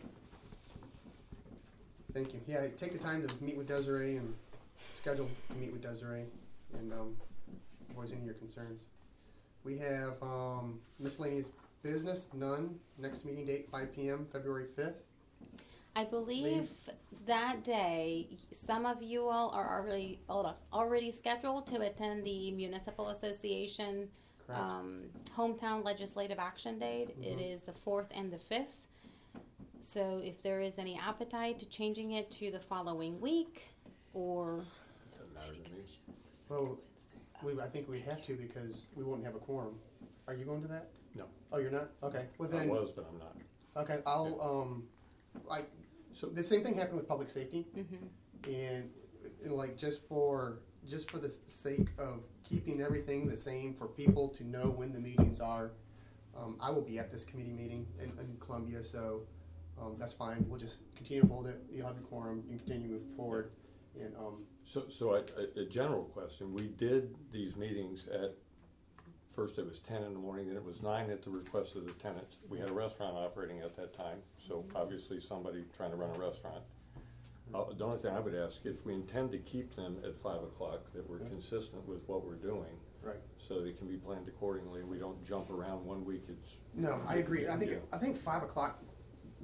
Thank you. Yeah, take the time to meet with Desiree and schedule to meet with Desiree and um, voice any of your concerns. We have um, miscellaneous business, none. Next meeting date, five p.m., February fifth. I believe Leave. that day, some of you all are already hold on, already scheduled to attend the Municipal Association Correct. um, Hometown Legislative Action Day. Mhm. It is the fourth and the fifth. So if there is any appetite to changing it to the following week, or Doesn't matter to me. Well, we, I think we have to because we won't have a quorum. Are you going to that? No. Oh, you're not? Okay. Well I then, was, but I'm not. okay, I'll, um, I, So the same thing happened with public safety. mhm. And, and like just for just for the sake of keeping everything the same for people to know when the meetings are, um, I will be at this committee meeting in, in Columbia, so um, that's fine. We'll just continue to hold it. You'll have your quorum. You can continue to move forward. And um, So, so a, a general question, we did these meetings at, first it was ten in the morning, then it was nine at the request of the tenants. We had a restaurant operating at that time, so obviously somebody trying to run a restaurant. Uh, the only thing I would ask, if we intend to keep them at five o'clock, that we're consistent with what we're doing. right. So they can be planned accordingly, we don't jump around one week, it's. No, I agree. I think Yeah. I think five o'clock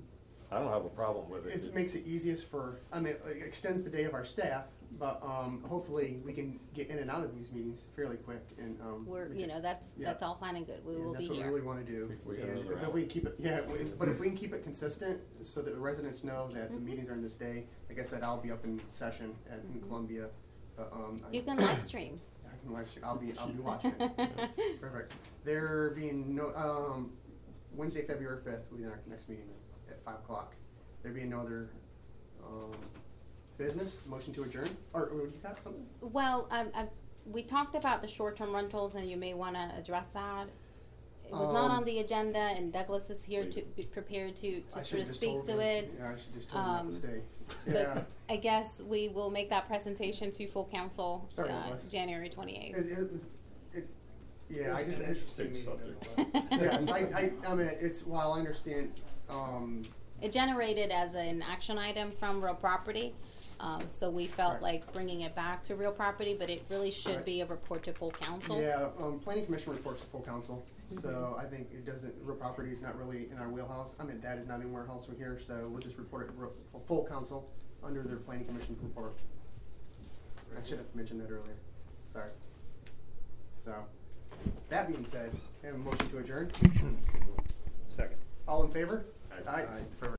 I don't have a problem with it. It makes it easiest for, I mean, it extends the day of our staff, but um, hopefully we can get in and out of these meetings fairly quick. And um, We're, we you can- know, that's, yeah. that's all fine and good. We and will that's be what here. we really want to do. We- we got And another if hour. we can keep it, yeah, we- but if we can keep it consistent so that the residents know that the Mhm. meetings are in this day, like I said, I'll be up in session at in Mhm. Columbia. But, um, I- You can live stream. I can live stream. I'll be, I'll be watching it. Perfect. There being no, um, Wednesday, February fifth will be our next meeting at five o'clock. There being no other, um, business, motion to adjourn, or, or you got something? Well, um, I, we talked about the short-term rentals, and you may want to address that. It was not Um, on the agenda, and Douglas was here to be prepared to, I to should've sort of just speak told to him. it. Yeah, I should just told him not Um, to stay. But Yeah. I guess we will make that presentation to full council Sorry, uh, Douglas. January twenty-eighth. It, it, it's- it, yeah, I It was just, an it, interesting Big meeting, subject. nevertheless. yes, I, I, I mean, it's, while I understand, um, It generated as an action item from real property, um, so we felt Right. like bringing it back to real property, but it really should Right. be a report to full council. yeah, um, planning commission reports to full council, so Mm-hmm. I think it doesn't, real property is not really in our wheelhouse. I mean, that is not anywhere else from here, so we'll just report it to real- for full council under their planning commission report. I should have mentioned that earlier, sorry. So, that being said, I have a motion to adjourn. Second. All in favor? Aye. Perfect.